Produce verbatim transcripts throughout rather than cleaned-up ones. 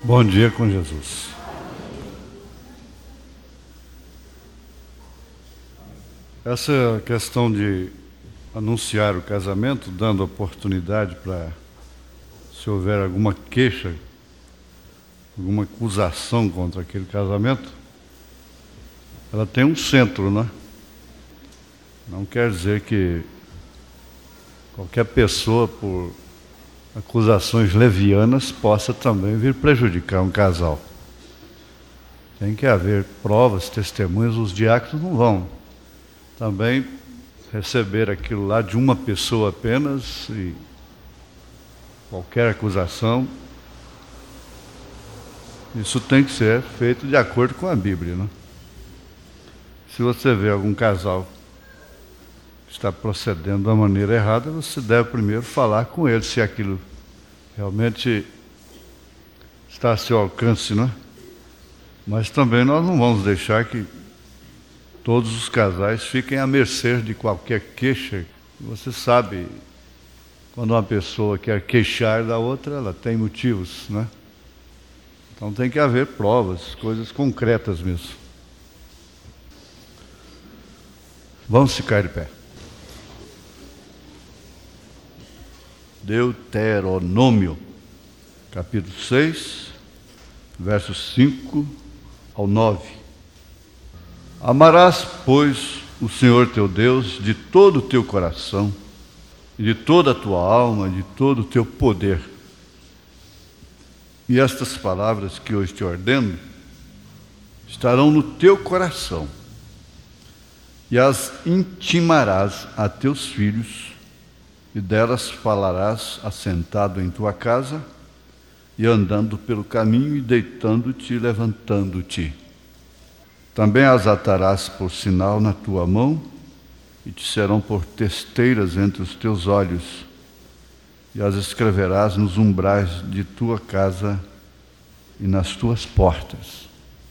Bom dia com Jesus. Essa questão de anunciar o casamento, dando oportunidade para, se houver alguma queixa, alguma acusação contra aquele casamento, ela tem um centro, né? Não quer dizer que qualquer pessoa, por acusações levianas, possa também vir prejudicar um casal. Tem que haver provas, testemunhas. Os diáconos não vão também receber aquilo lá de uma pessoa apenas, e qualquer acusação, isso tem que ser feito de acordo com a Bíblia, né? Se você vê algum casal que está procedendo da maneira errada, você deve primeiro falar com ele se aquilo realmente está a seu alcance, né? Mas também nós não vamos deixar que todos os casais fiquem à mercê de qualquer queixa. Você sabe, quando uma pessoa quer queixar da outra, ela tem motivos, né? Então tem que haver provas, coisas concretas mesmo. Vamos ficar de pé. Deuteronômio, capítulo seis, versos cinco ao nove. Amarás, pois, o Senhor teu Deus de todo o teu coração, e de toda a tua alma, e de todo o teu poder. E estas palavras que hoje te ordeno estarão no teu coração, e as intimarás a teus filhos, e delas falarás assentado em tua casa, e andando pelo caminho, e deitando-te e levantando-te. Também as atarás por sinal na tua mão, e te serão por testeiras entre os teus olhos, e as escreverás nos umbrais de tua casa e nas tuas portas.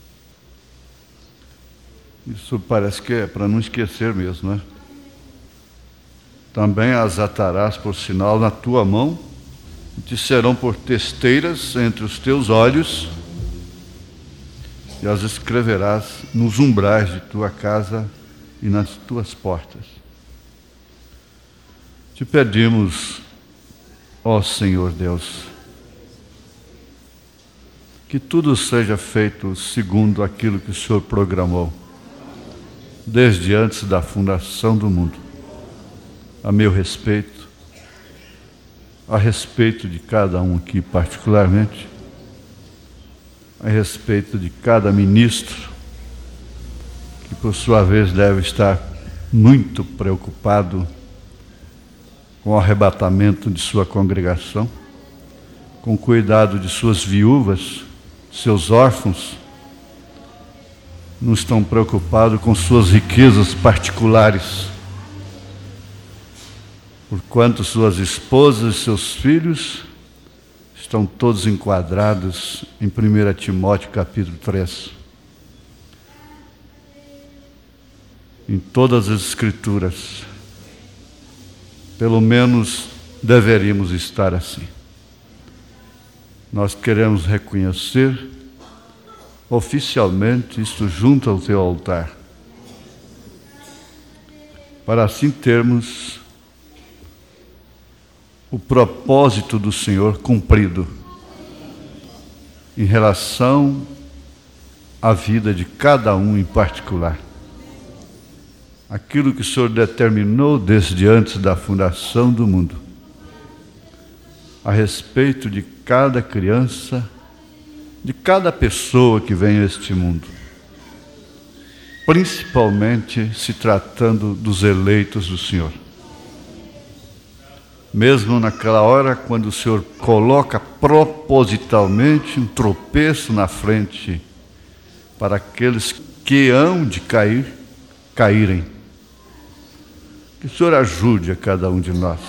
Isso parece que é para não esquecer mesmo, não é? Também as atarás por sinal na tua mão, e te serão por testeiras entre os teus olhos, e as escreverás nos umbrais de tua casa e nas tuas portas. Te pedimos, ó Senhor Deus, que tudo seja feito segundo aquilo que o Senhor programou, desde antes da fundação do mundo, a meu respeito, a respeito de cada um aqui particularmente, a respeito de cada ministro, que por sua vez deve estar muito preocupado com o arrebatamento de sua congregação, com o cuidado de suas viúvas, seus órfãos. Não estão preocupados com suas riquezas particulares, porquanto suas esposas e seus filhos estão todos enquadrados em primeira Timóteo capítulo três. Em todas as Escrituras, pelo menos deveríamos estar assim. Nós queremos reconhecer oficialmente isto junto ao teu altar, para assim termos o propósito do Senhor cumprido em relação à vida de cada um em particular. Aquilo que o Senhor determinou desde antes da fundação do mundo, a respeito de cada criança, de cada pessoa que vem a este mundo, principalmente se tratando dos eleitos do Senhor. Mesmo naquela hora, quando o Senhor coloca propositalmente um tropeço na frente para aqueles que hão de cair, caírem. Que o Senhor ajude a cada um de nós.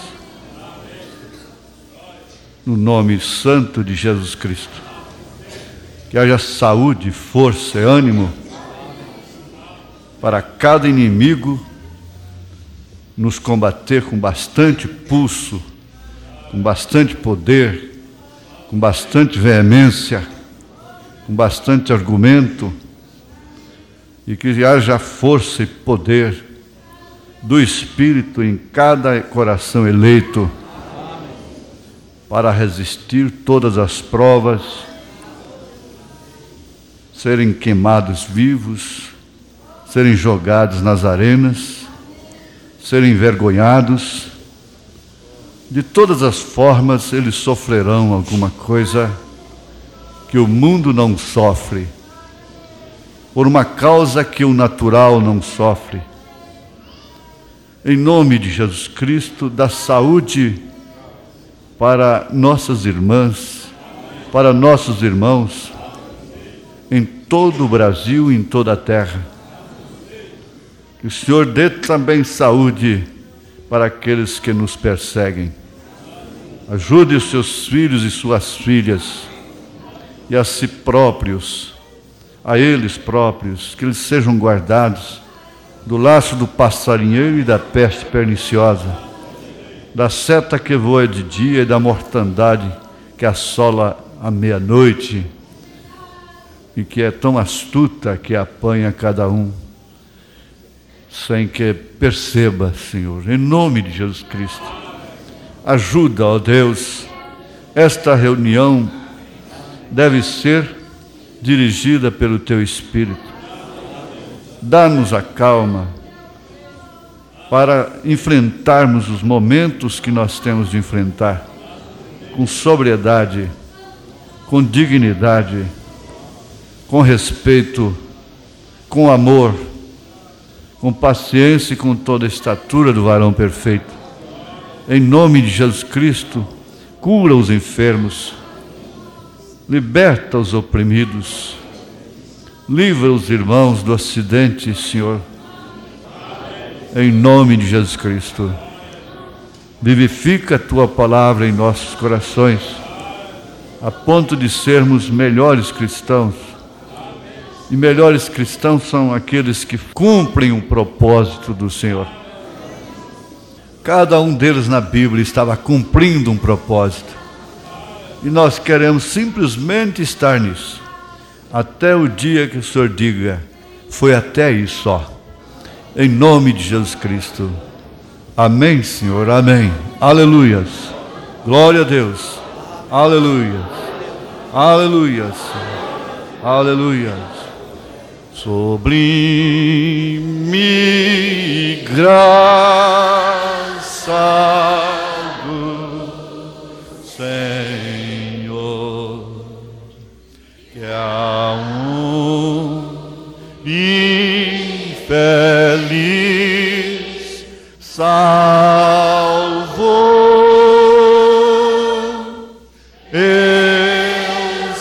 No nome santo de Jesus Cristo. Que haja saúde, força e ânimo para cada inimigo nos combater com bastante pulso, com bastante poder, com bastante veemência, com bastante argumento, e que haja força e poder do Espírito em cada coração eleito para resistir todas as provas, serem queimados vivos, serem jogados nas arenas, serem envergonhados. De todas as formas, eles sofrerão alguma coisa que o mundo não sofre, por uma causa que o natural não sofre. Em nome de Jesus Cristo, dá saúde para nossas irmãs, para nossos irmãos, em todo o Brasil e em toda a terra. Que o Senhor dê também saúde para aqueles que nos perseguem. Ajude os seus filhos e suas filhas, e a si próprios, a eles próprios, que eles sejam guardados do laço do passarinheiro e da peste perniciosa, da seta que voa de dia e da mortandade que assola à meia-noite e que é tão astuta que apanha cada um, sem que perceba, Senhor. Em nome de Jesus Cristo, ajuda, ó Deus, esta reunião deve ser dirigida pelo Teu Espírito. Dá-nos a calma para enfrentarmos os momentos que nós temos de enfrentar com sobriedade, com dignidade, com respeito, com amor, com paciência e com toda a estatura do varão perfeito. Em nome de Jesus Cristo, cura os enfermos, liberta os oprimidos, livra os irmãos do acidente, Senhor. Em nome de Jesus Cristo, vivifica a Tua palavra em nossos corações, a ponto de sermos melhores cristãos. E melhores cristãos são aqueles que cumprem o propósito do Senhor. Cada um deles na Bíblia estava cumprindo um propósito. E nós queremos simplesmente estar nisso, até o dia que o Senhor diga, foi até aí só. Em nome de Jesus Cristo. Amém, Senhor, amém. Aleluias. Glória a Deus. Aleluias. Aleluias. Aleluias. Sublime graça do Senhor, que a um infeliz salvou, eu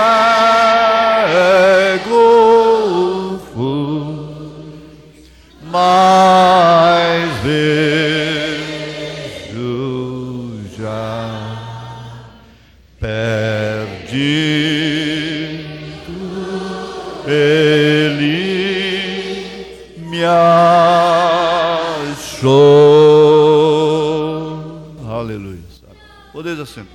cego fui, mas vejo já perdido, ele me achou. Aleluia. Podeis assentar.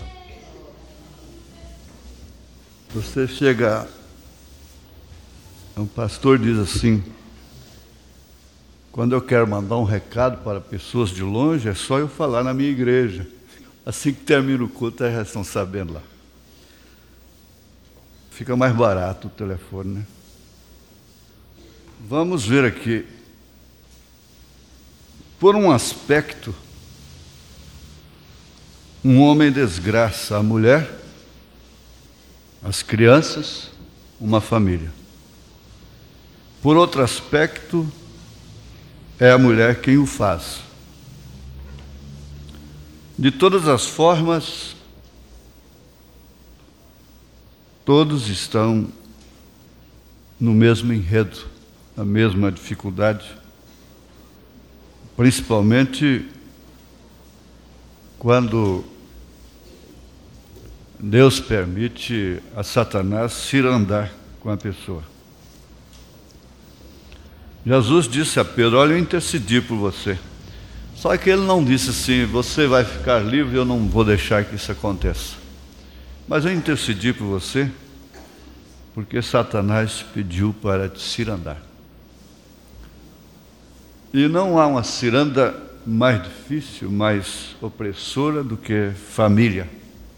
Você chega, um pastor diz assim: quando eu quero mandar um recado para pessoas de longe, é só eu falar na minha igreja. Assim que termina o culto, eles já estão sabendo lá. Fica mais barato o telefone, né? Vamos ver aqui. Por um aspecto, um homem desgraça a mulher, as crianças, uma família. Por outro aspecto, é a mulher quem o faz. De todas as formas, todos estão no mesmo enredo, na mesma dificuldade, principalmente quando Deus permite a Satanás cirandar com a pessoa. Jesus disse a Pedro: olha, eu intercedi por você. Só que ele não disse assim: você vai ficar livre, eu não vou deixar que isso aconteça. Mas eu intercedi por você, porque Satanás pediu para te cirandar. E não há uma ciranda mais difícil, mais opressora do que família.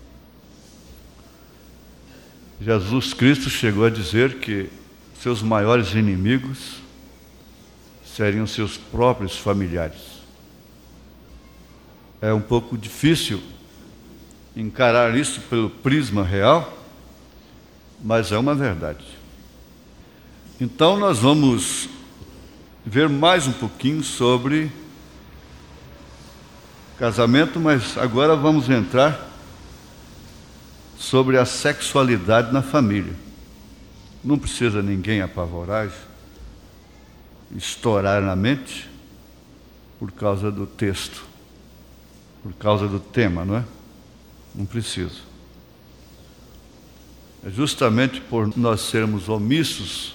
Jesus Cristo chegou a dizer que seus maiores inimigos seriam seus próprios familiares. É um pouco difícil encarar isso pelo prisma real, mas é uma verdade. Então nós vamos ver mais um pouquinho sobre casamento, mas agora vamos entrar sobre a sexualidade na família. Não precisa ninguém apavorar, estourar na mente por causa do texto, por causa do tema, não é? Não precisa. É justamente por nós sermos omissos,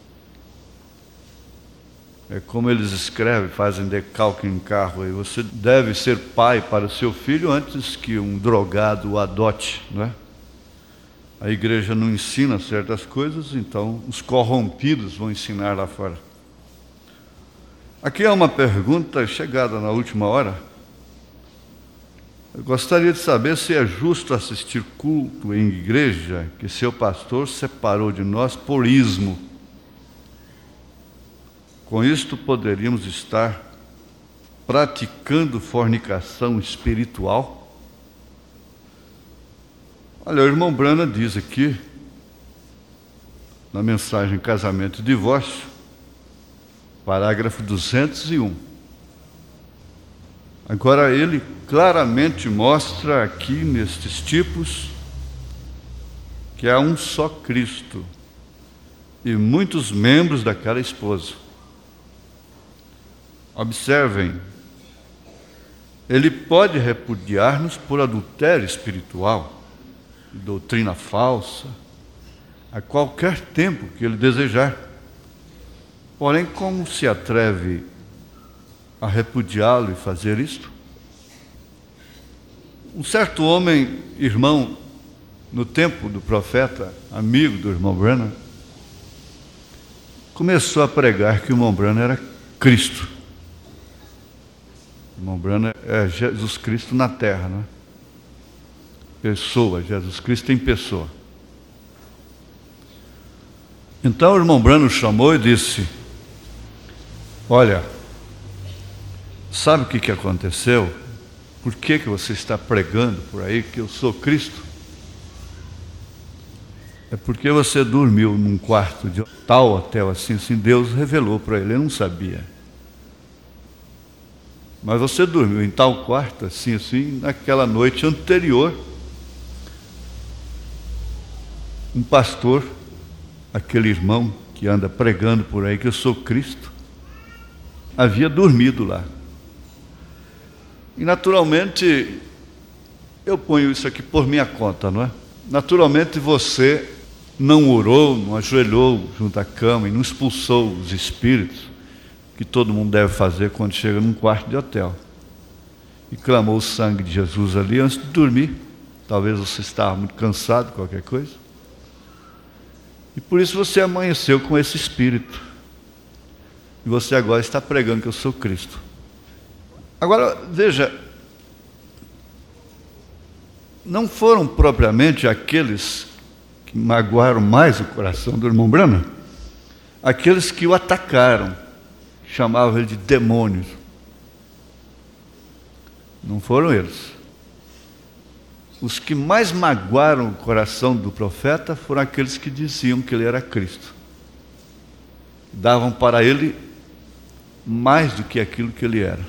é como eles escrevem, fazem decalque em carro aí, você deve ser pai para o seu filho antes que um drogado o adote, não é? A igreja não ensina certas coisas, então os corrompidos vão ensinar lá fora. Aqui é uma pergunta chegada na última hora. Eu gostaria de saber se é justo assistir culto em igreja que seu pastor separou de nós por ismo. Com isto poderíamos estar praticando fornicação espiritual? Olha, o irmão Branham diz aqui, na mensagem Casamento e Divórcio, parágrafo duzentos e um. Agora ele claramente mostra aqui nestes tipos que há um só Cristo e muitos membros daquela esposa. Observem, ele pode repudiar-nos por adultério espiritual, doutrina falsa, a qualquer tempo que ele desejar. Porém, como se atreve a repudiá-lo e fazer isto? Um certo homem, irmão, no tempo do profeta, amigo do irmão Branham, começou a pregar que o irmão Branham era Cristo. O irmão Branham é Jesus Cristo na terra, não é? Pessoa, Jesus Cristo em pessoa. Então o irmão Branham chamou e disse: olha, sabe o que, que aconteceu? Por que, que você está pregando por aí que eu sou Cristo? É porque você dormiu num quarto de tal hotel assim, assim, Deus revelou para ele, ele não sabia. Mas você dormiu em tal quarto assim, assim, naquela noite anterior, um pastor, aquele irmão que anda pregando por aí que eu sou Cristo, havia dormido lá. E naturalmente, eu ponho isso aqui por minha conta, não é? Naturalmente você não orou, não ajoelhou junto à cama e não expulsou os espíritos, que todo mundo deve fazer quando chega num quarto de hotel. E clamou o sangue de Jesus ali antes de dormir. Talvez você estava muito cansado, qualquer coisa. E por isso você amanheceu com esse espírito. E você agora está pregando que eu sou Cristo. Agora, veja, não foram propriamente aqueles que magoaram mais o coração do irmão Branham, aqueles que o atacaram, chamavam ele de demônio. Não foram eles. Os que mais magoaram o coração do profeta foram aqueles que diziam que ele era Cristo. Davam para ele mais do que aquilo que ele era.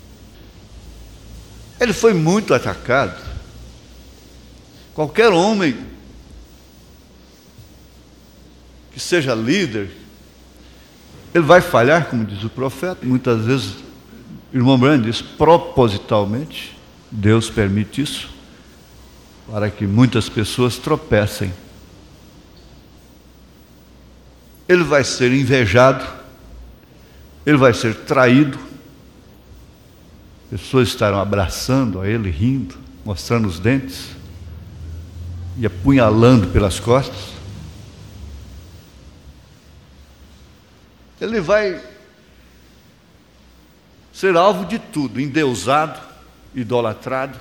Ele foi muito atacado. Qualquer homem que seja líder, ele vai falhar, como diz o profeta. Muitas vezes, o irmão Branham diz, propositalmente, Deus permite isso, para que muitas pessoas tropecem. Ele vai ser invejado, ele vai ser traído, pessoas estarão abraçando a ele, rindo, mostrando os dentes e apunhalando pelas costas. ele vai ser alvo de tudo, endeusado, idolatrado.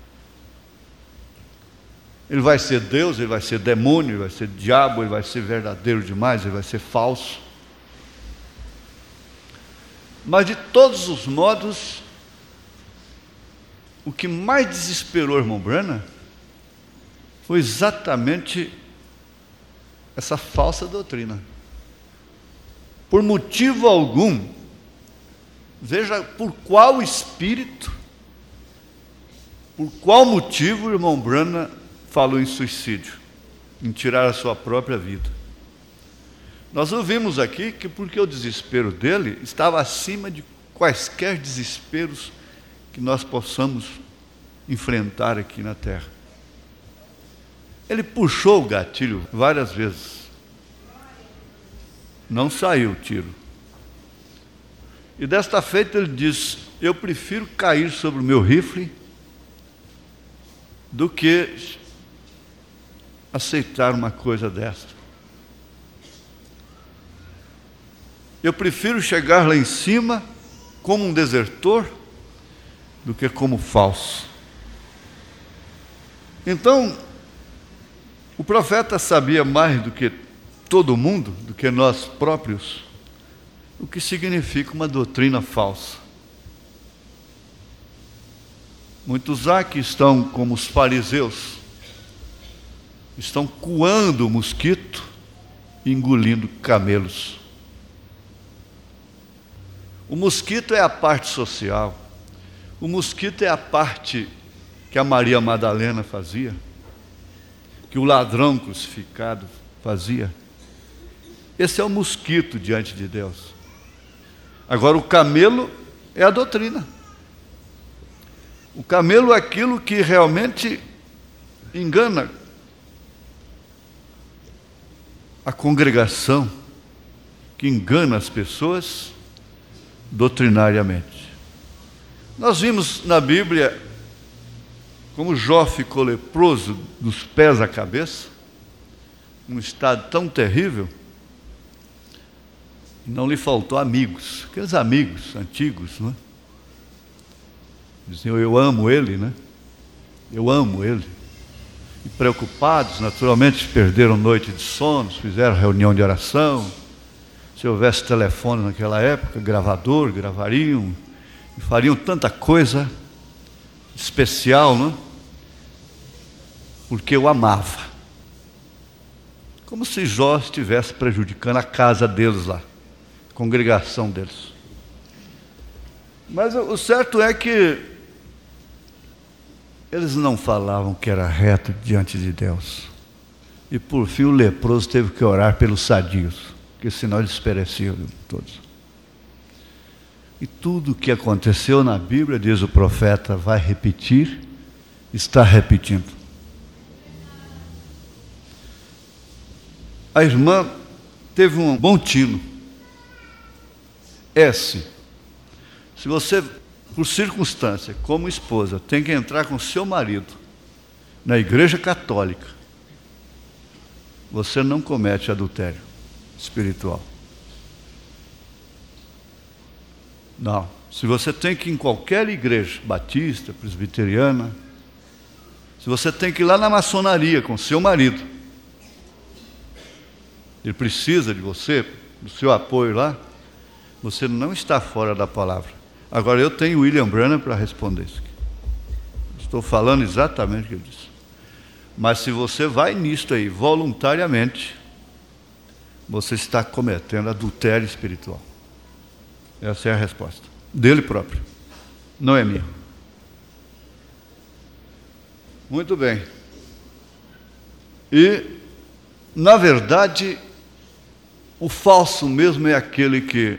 Ele vai ser Deus, ele vai ser demônio, ele vai ser diabo, ele vai ser verdadeiro demais, ele vai ser falso. Mas de todos os modos, o que mais desesperou o irmão Branham foi exatamente essa falsa doutrina. Por motivo algum, veja por qual espírito, por qual motivo o irmão Branham falou em suicídio, em tirar a sua própria vida. Nós ouvimos aqui que porque o desespero dele estava acima de quaisquer desesperos que nós possamos enfrentar aqui na terra. Ele puxou o gatilho várias vezes. Não saiu o tiro. E desta feita ele diz: eu prefiro cair sobre o meu rifle do que aceitar uma coisa desta. Eu prefiro chegar lá em cima como um desertor do que como falso. Então, o profeta sabia mais do que todo mundo, do que nós próprios, o que significa uma doutrina falsa. Muitos há que estão como os fariseus, estão coando o mosquito e engolindo camelos. O mosquito é a parte social, o mosquito é a parte que a Maria Madalena fazia, que o ladrão crucificado fazia. Esse é o mosquito diante de Deus. Agora, o camelo é a doutrina. O camelo é aquilo que realmente engana a congregação, que engana as pessoas doutrinariamente. Nós vimos na Bíblia como Jó ficou leproso dos pés à cabeça, num estado tão terrível, e não lhe faltou amigos, aqueles amigos antigos, não é? Diziam: eu amo ele, né? Eu amo ele. E preocupados, naturalmente, perderam noite de sono, fizeram reunião de oração. Se houvesse telefone naquela época, gravador, gravariam, e fariam tanta coisa especial, não? Porque eu amava. Como se Jó estivesse prejudicando a casa deles lá, a congregação deles. Mas o certo é que eles não falavam que era reto diante de Deus. E por fim o leproso teve que orar pelos sadios, porque senão eles pereciam todos. E tudo o que aconteceu na Bíblia, diz o profeta, vai repetir, está repetindo. A irmã teve um bom tino. S. Se você, por circunstância, como esposa, tem que entrar com seu marido na igreja católica, você não comete adultério espiritual. Não. Se você tem que ir em qualquer igreja, batista, presbiteriana, se você tem que ir lá na maçonaria com seu marido, ele precisa de você, do seu apoio lá, você não está fora da palavra. Agora, eu tenho William Branham para responder isso aqui. Estou falando exatamente o que ele disse. Mas se você vai nisto aí voluntariamente, você está cometendo adultério espiritual. Essa é a resposta dele próprio, não é minha. Muito bem. E, na verdade, o falso mesmo é aquele que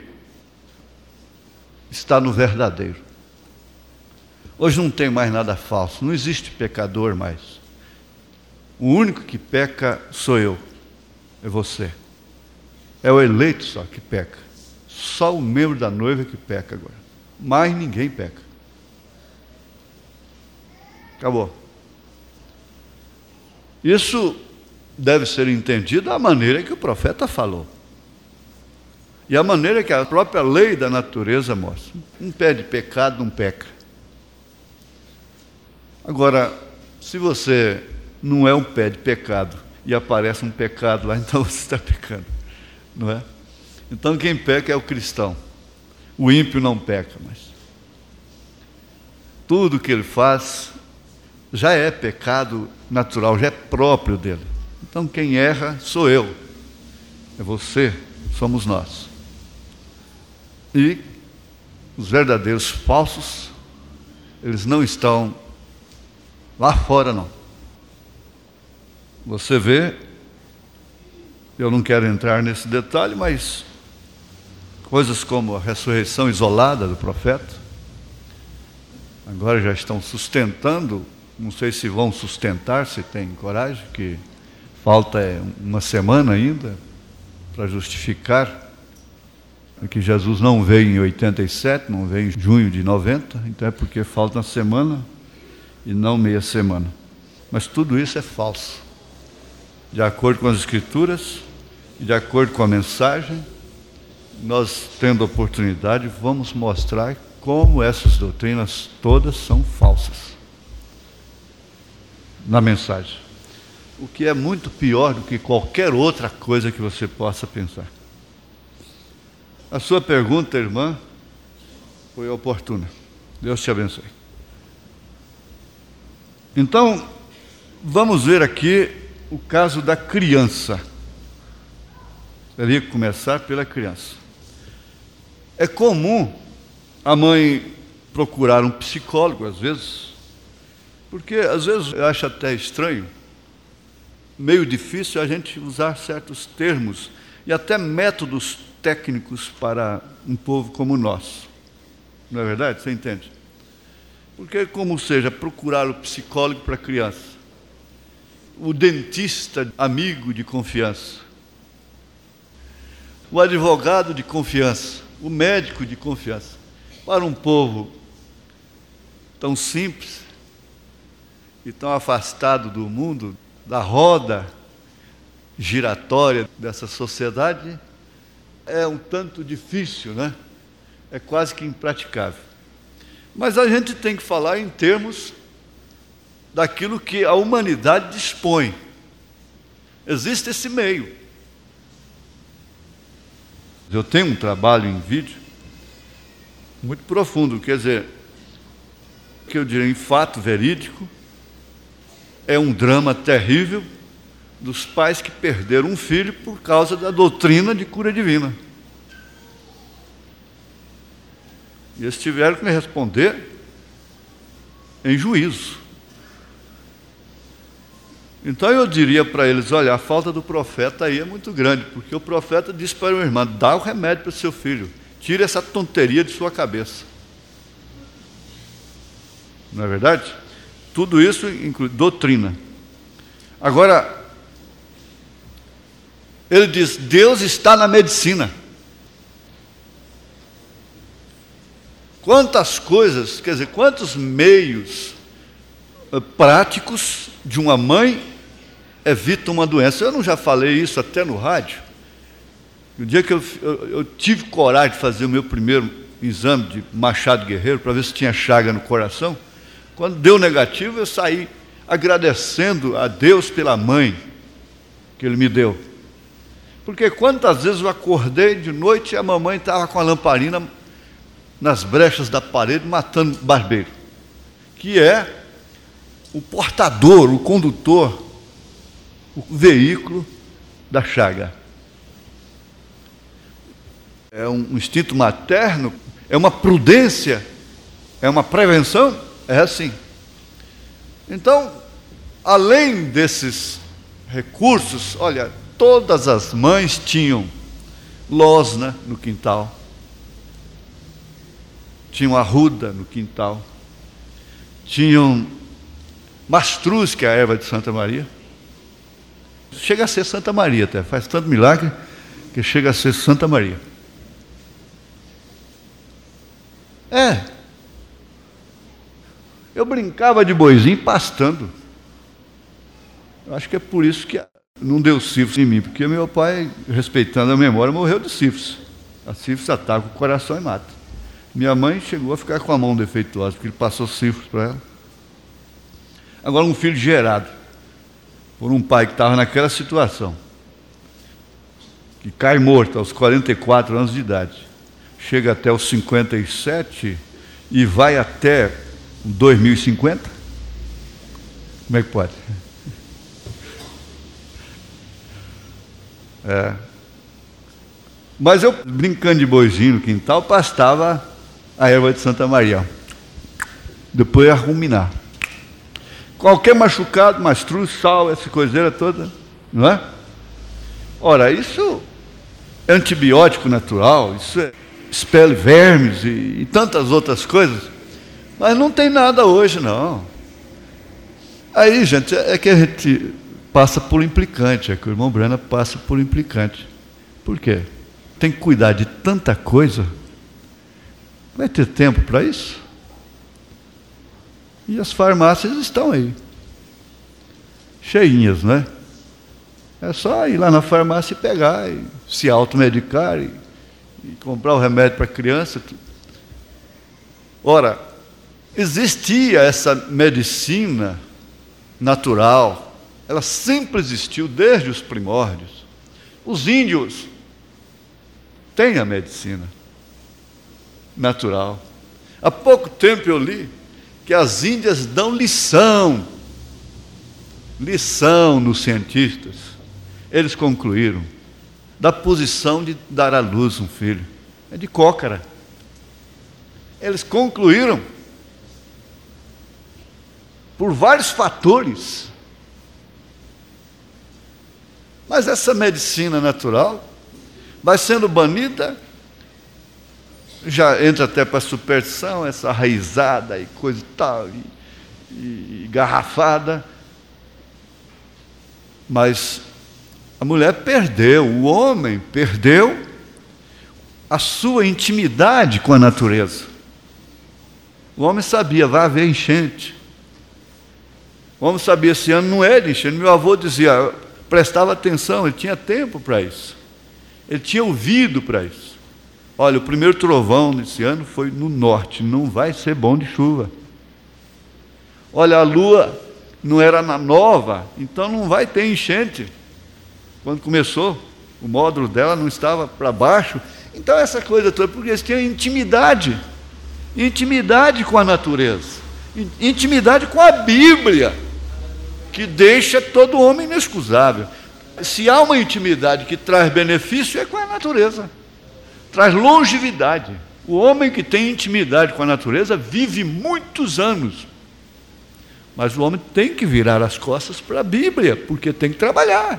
está no verdadeiro. Hoje não tem mais nada falso, não existe pecador mais. O único que peca sou eu, é você. É o eleito só que peca. Só o membro da noiva que peca agora. Mais ninguém peca. Acabou. Isso deve ser entendido da maneira que o profeta falou. E a maneira que a própria lei da natureza mostra. Um pé de pecado não peca. Agora, se você não é um pé de pecado e aparece um pecado lá, então você está pecando, não é? Então quem peca é o cristão. O ímpio não peca, mas tudo que ele faz já é pecado natural, já é próprio dele. Então quem erra sou eu, é você, somos nós. E os verdadeiros falsos, eles não estão lá fora, não. Você vê, eu não quero entrar nesse detalhe, mas coisas como a ressurreição isolada do profeta, agora já estão sustentando, não sei se vão sustentar, se tem coragem, que falta uma semana ainda para justificar que Jesus não veio em oitenta e sete, não veio em junho de noventa, então é porque falta uma semana e não meia semana. Mas tudo isso é falso. De acordo com as Escrituras e de acordo com a mensagem, nós, tendo oportunidade, vamos mostrar como essas doutrinas todas são falsas na mensagem. O que é muito pior do que qualquer outra coisa que você possa pensar. A sua pergunta, irmã, foi oportuna. Deus te abençoe. Então, vamos ver aqui o caso da criança. Teria que começar pela criança. É comum a mãe procurar um psicólogo, às vezes, porque às vezes eu acho até estranho, meio difícil a gente usar certos termos e até métodos técnicos para um povo como nós. Não é verdade? Você entende? Porque como seja, procurar o psicólogo para a criança, o dentista amigo de confiança, o advogado de confiança, o médico de confiança, para um povo tão simples e tão afastado do mundo, da roda giratória dessa sociedade, é um tanto difícil, né? É quase que impraticável. Mas a gente tem que falar em termos daquilo que a humanidade dispõe. Existe esse meio. Eu tenho um trabalho em vídeo muito profundo, quer dizer, que eu diria em fato verídico, é um drama terrível dos pais que perderam um filho por causa da doutrina de cura divina. E eles tiveram que me responder em juízo. Então eu diria para eles, olha, a falta do profeta aí é muito grande, porque o profeta disse para o irmão, dá o remédio para o seu filho, tire essa tonteria de sua cabeça. Não é verdade? Tudo isso inclui doutrina. Agora, ele diz, Deus está na medicina. Quantas coisas, quer dizer, quantos meios uh, práticos de uma mãe evitam uma doença. Eu não já falei isso até no rádio? O dia que eu, eu, eu tive coragem de fazer o meu primeiro exame de Machado Guerreiro, para ver se tinha chaga no coração, quando deu negativo, eu saí agradecendo a Deus pela mãe que Ele me deu. Porque quantas vezes eu acordei de noite e a mamãe estava com a lamparina nas brechas da parede, matando barbeiro, que é o portador, o condutor, o veículo da chaga. É um instinto materno, é uma prudência, é uma prevenção, é assim. Então, além desses recursos, olha, todas as mães tinham losna no quintal, tinham arruda no quintal, tinham mastruz, que é a erva de Santa Maria. Chega a ser Santa Maria até, faz tanto milagre que chega a ser Santa Maria. É, eu brincava de boizinho pastando. Eu acho que é por isso que não deu sífilis em mim, porque meu pai, respeitando a memória, morreu de sífilis. A sífilis ataca o coração e mata. Minha mãe chegou a ficar com a mão defeituosa, porque ele passou sífilis para ela. Agora, um filho gerado por um pai que estava naquela situação, que cai morto aos quarenta e quatro anos de idade, chega até os cinquenta e sete e vai até dois mil e cinquenta? Como é que pode? É. Mas eu, brincando de boizinho no quintal, pastava a erva de Santa Maria. Depois ia ruminar. Qualquer machucado, mastruz, sal, essa coiseira toda, não é? Ora, isso é antibiótico natural, isso é, expele vermes e, e tantas outras coisas, mas não tem nada hoje, não. Aí, gente, é que a gente passa por implicante, é que o irmão Brana passa por implicante. Por quê? Tem que cuidar de tanta coisa, vai ter tempo para isso? E as farmácias estão aí, cheinhas, não é? É só ir lá na farmácia e pegar, e se automedicar, e, e comprar o remédio para a criança. Ora, existia essa medicina natural, ela sempre existiu desde os primórdios. Os índios têm a medicina natural. Há pouco tempo eu li que as Índias dão lição, lição nos cientistas. Eles concluíram da posição de dar à luz um filho. É de cócara. Eles concluíram por vários fatores. Mas essa medicina natural vai sendo banida, já entra até para a superstição, essa raizada e coisa e tal, e, e, e garrafada. Mas a mulher perdeu, o homem perdeu a sua intimidade com a natureza. O homem sabia, vai haver enchente. O homem sabia, esse ano não é de enchente. Meu avô dizia, prestava atenção, ele tinha tempo para isso. Ele tinha ouvido para isso. Olha, o primeiro trovão desse ano foi no norte, não vai ser bom de chuva. Olha, a lua não era na nova, então não vai ter enchente. Quando começou, o módulo dela não estava para baixo. Então essa coisa toda, porque eles tinham intimidade, intimidade com a natureza, intimidade com a Bíblia, que deixa todo homem inexcusável. Se há uma intimidade que traz benefício, é com a natureza. Traz longevidade. O homem que tem intimidade com a natureza vive muitos anos. Mas o homem tem que virar as costas para a Bíblia, porque tem que trabalhar.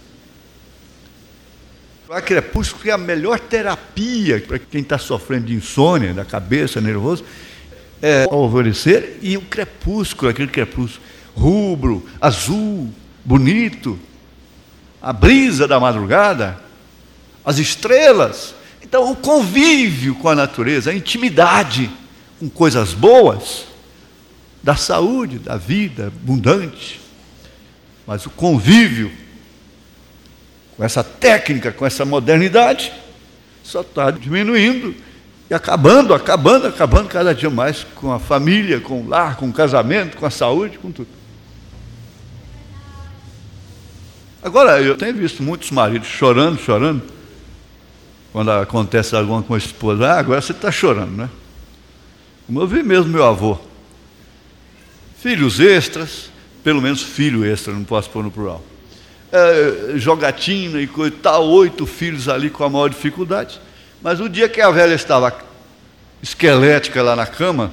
O crepúsculo é a melhor terapia para quem está sofrendo de insônia, da cabeça, nervoso, é o alvorecer e o crepúsculo, aquele crepúsculo rubro, azul, bonito, a brisa da madrugada, as estrelas. Então, o convívio com a natureza, a intimidade com coisas boas, da saúde, da vida abundante, mas o convívio com essa técnica, com essa modernidade, só está diminuindo e acabando, acabando, acabando cada dia mais com a família, com o lar, com o casamento, com a saúde, com tudo. Agora, eu tenho visto muitos maridos chorando, chorando, quando acontece alguma com a esposa. Ah, agora você está chorando, né? Como eu vi mesmo meu avô. Filhos extras, pelo menos filho extra, não posso pôr no plural. É, jogatina e coisa e tal, oito filhos ali com a maior dificuldade. Mas o dia que a velha estava esquelética lá na cama,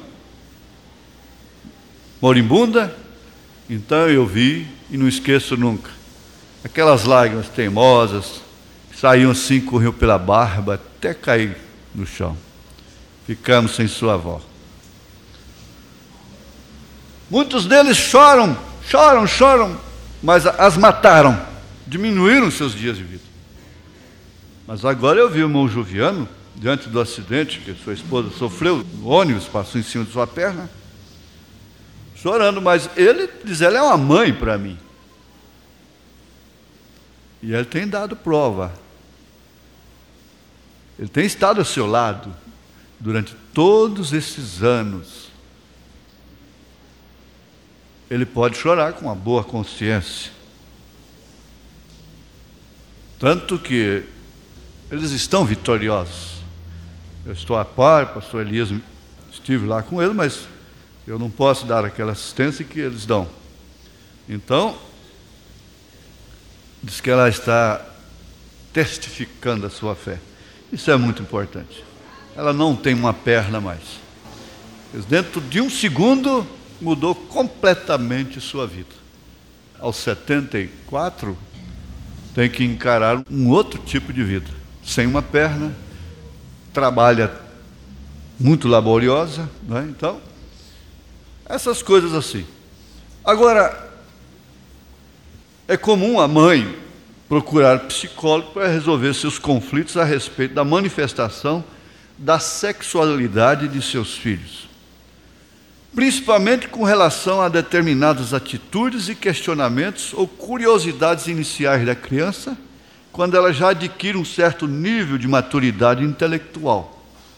moribunda, então eu vi e não esqueço nunca. Aquelas lágrimas teimosas, saíam assim, corriam pela barba, até cair no chão. Ficamos sem sua avó. Muitos deles choram, choram, choram, mas as mataram, diminuíram seus dias de vida. Mas agora eu vi o irmão Joviano, diante do acidente que sua esposa sofreu, o ônibus passou em cima de sua perna, chorando, mas ele diz, ela é uma mãe para mim. E ele tem dado prova. Ele tem estado ao seu lado durante todos esses anos. Ele pode chorar com uma boa consciência. Tanto que eles estão vitoriosos. Eu estou a par, o pastor Elias, estive lá com ele, mas eu não posso dar aquela assistência que eles dão. Então, diz que ela está testificando a sua fé. Isso é muito importante. Ela não tem uma perna mais. Mas dentro de um segundo, mudou completamente sua vida. Aos setenta e quatro, tem que encarar um outro tipo de vida. Sem uma perna, trabalha muito laboriosa, não é? Então, essas coisas assim. Agora, é comum a mãe procurar psicólogo para resolver seus conflitos a respeito da manifestação da sexualidade de seus filhos, principalmente com relação a determinadas atitudes e questionamentos ou curiosidades iniciais da criança, quando ela já adquire um certo nível de maturidade intelectual.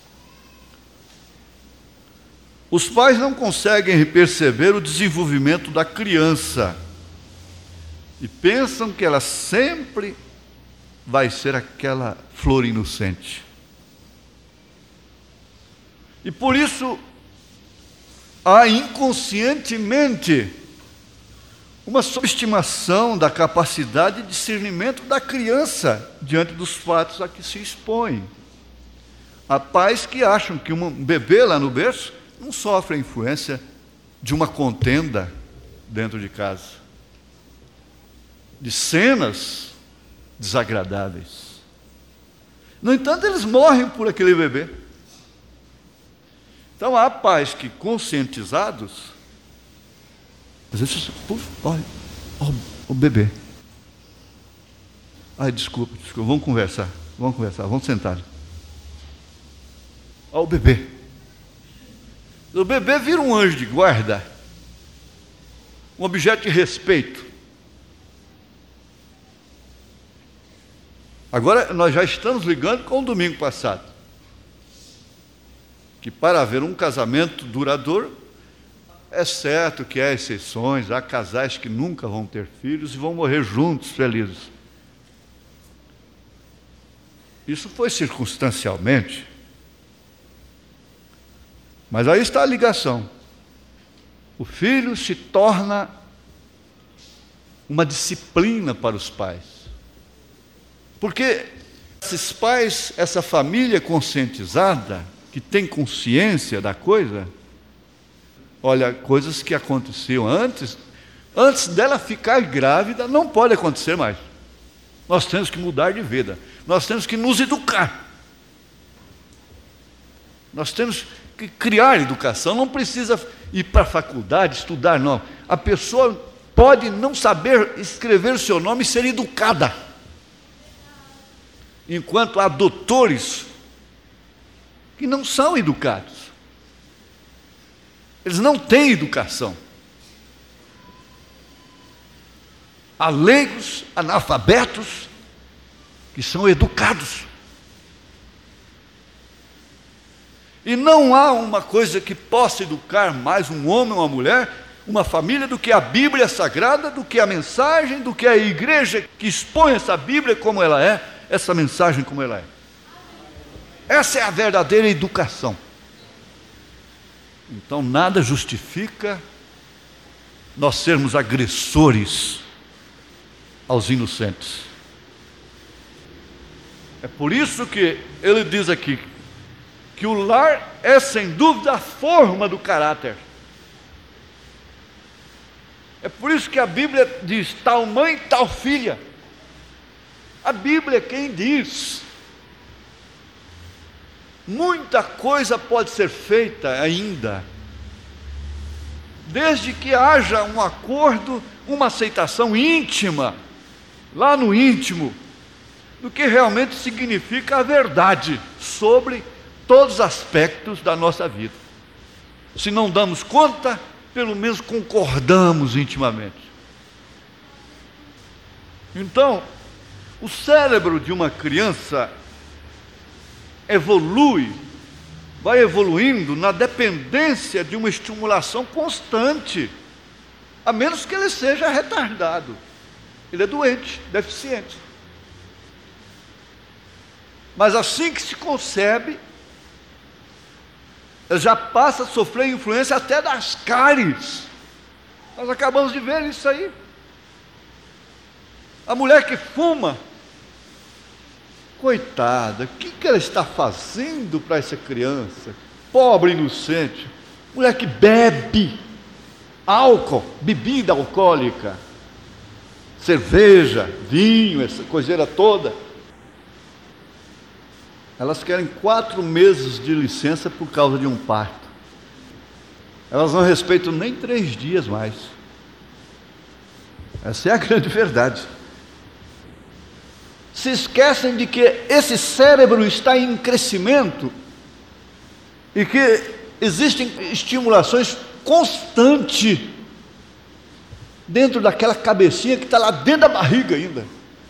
Os pais não conseguem perceber o desenvolvimento da criança e pensam que ela sempre vai ser aquela flor inocente. E por isso, há inconscientemente uma subestimação da capacidade de discernimento da criança diante dos fatos a que se expõe. Há pais que acham que um bebê lá no berço não sofre a influência de uma contenda dentro de casa, de cenas desagradáveis. No entanto, eles morrem por aquele bebê. Então, há pais que, conscientizados, às vezes, olha, olha o bebê. Ai, desculpa, desculpa, vamos conversar, vamos conversar, vamos sentar. Olha o bebê. O bebê vira um anjo de guarda, um objeto de respeito. Agora, nós já estamos ligando com o domingo passado, que para haver um casamento duradouro, é certo que há exceções, há casais que nunca vão ter filhos e vão morrer juntos, felizes. Isso foi circunstancialmente, mas aí está a ligação. O filho se torna uma disciplina para os pais. Porque esses pais, essa família conscientizada, que tem consciência da coisa, olha, coisas que aconteciam antes, antes dela ficar grávida, não pode acontecer mais. Nós temos que mudar de vida. Nós temos que nos educar. Nós temos que criar educação. Não precisa ir para a faculdade, estudar, não. A pessoa pode não saber escrever o seu nome e ser educada. Enquanto há doutores que não são educados. Eles não têm educação. Há leigos, analfabetos, que são educados. E não há uma coisa que possa educar mais um homem ou uma mulher, uma família, do que a Bíblia Sagrada, do que a mensagem, do que a igreja que expõe essa Bíblia como ela é, essa mensagem como ela é. Essa é a verdadeira educação. Então nada justifica nós sermos agressores aos inocentes. É por isso que ele diz aqui que o lar é sem dúvida a forma do caráter. É por isso que a Bíblia diz tal mãe, tal filha. A Bíblia é quem diz. Muita coisa pode ser feita ainda, desde que haja um acordo, uma aceitação íntima, lá no íntimo, do que realmente significa a verdade sobre todos os aspectos da nossa vida. Se não damos conta, pelo menos concordamos intimamente. Então, o cérebro de uma criança evolui, vai evoluindo na dependência de uma estimulação constante, a menos que ele seja retardado. Ele é doente, deficiente. Mas assim que se concebe, ele já passa a sofrer influência até das cáries. Nós acabamos de ver isso aí. A mulher que fuma, coitada, o que, que ela está fazendo para essa criança? Pobre inocente. Mulher que bebe álcool, bebida alcoólica, cerveja, vinho, essa coiseira toda. Elas querem quatro meses de licença por causa de um parto. Elas não respeitam nem três dias mais. Essa é a grande verdade. Se esquecem de que esse cérebro está em crescimento e que existem estimulações constantes dentro daquela cabecinha que está lá dentro da barriga ainda.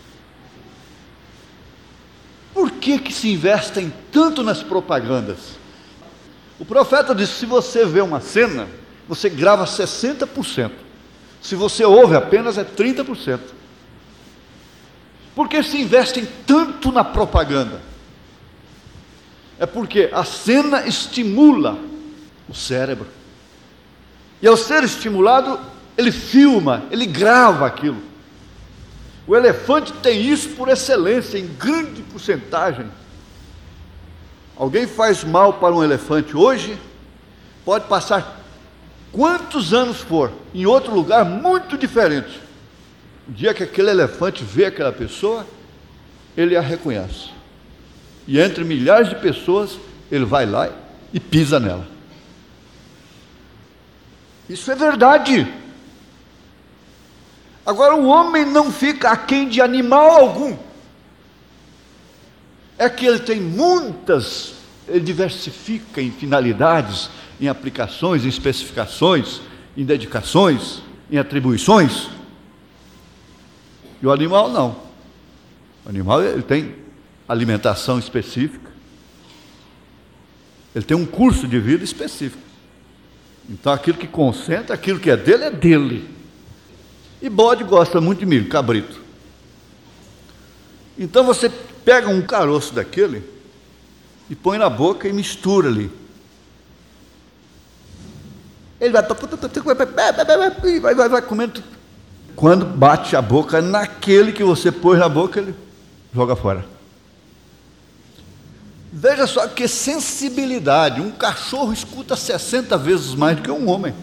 Por que que se investem tanto nas propagandas? O profeta disse: se você vê uma cena, você grava sessenta por cento. Se você ouve apenas, é trinta por cento. Por que se investem tanto na propaganda? É porque a cena estimula o cérebro. E ao ser estimulado, ele filma, ele grava aquilo. O elefante tem isso por excelência, em grande porcentagem. Alguém faz mal para um elefante hoje, pode passar quantos anos for, em outro lugar muito diferente. O dia que aquele elefante vê aquela pessoa, ele a reconhece. E entre milhares de pessoas, ele vai lá e pisa nela. Isso é verdade. Agora, o homem não fica aquém de animal algum. É que ele tem muitas, ele diversifica em finalidades, em aplicações, em especificações, em dedicações, em atribuições. E o animal não. O animal, ele tem alimentação específica. Ele tem um curso de vida específico. Então aquilo que concentra, aquilo que é dele, é dele. E bode gosta muito de milho, cabrito. Então você pega um caroço daquele e põe na boca e mistura ali. Ele vai, vai, vai, vai comendo. Quando bate a boca naquele que você pôs na boca, ele joga fora. Veja só que sensibilidade. Um cachorro escuta sessenta vezes mais do que um homem.